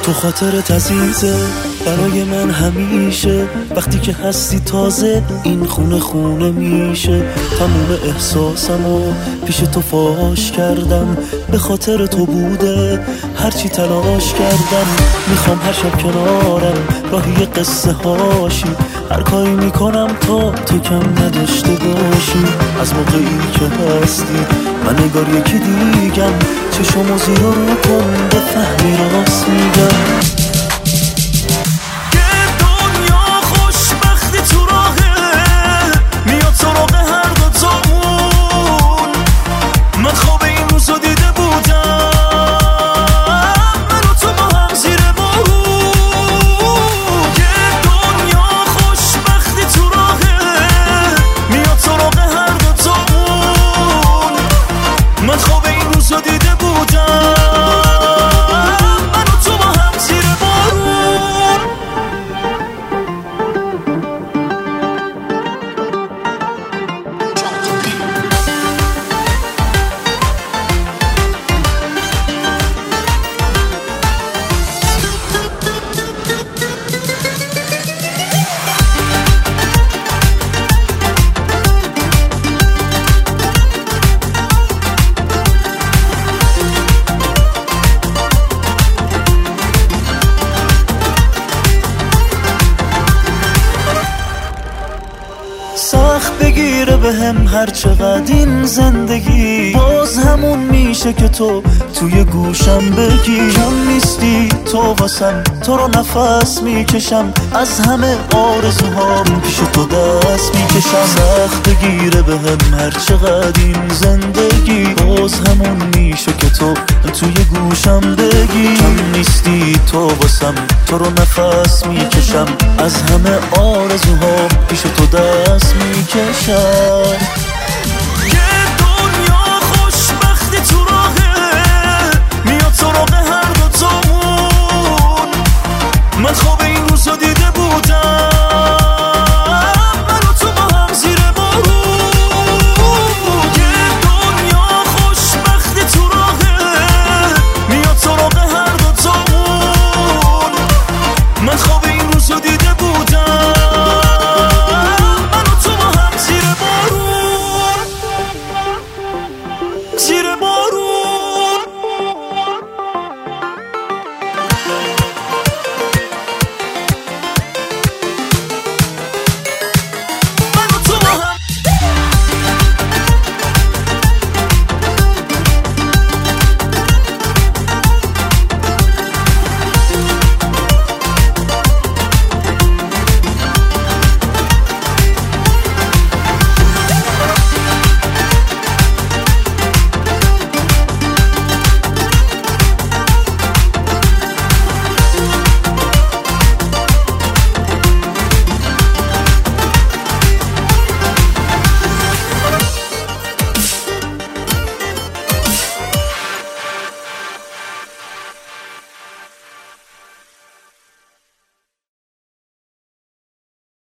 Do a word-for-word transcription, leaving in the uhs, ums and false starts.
تو خاطرت عزیزه برای من همیشه، وقتی که هستی تازه این خونه خونه میشه. تموم احساسمو پیش تو فاش کردم، به خاطر تو بوده هرچی تلاش کردم. میخوام هر شب کنارم راهی قصه هاشی، هر کاری میکنم تا تو کم نداشته باشی. از موقعی که هستی من نگار یکی دیگم، چشمو زیر رو کن بفهمی راست میگم. سخت بگیره به هم هر چقدر این زندگی، باز همون میشه که تو توی گوشم بگی. کم نیستی تو واسم، تو رو نفس میکشم، از همه آرزوهام پیش تو دست میکشم. سخت بگیره به هم هر چقدر این زندگی، باز همون میشه که تو توی گوشم بگی. کم نیستی تو واسم، تو رو نفس میکشم، از همه آرزوهام پیش تو دست میکشم.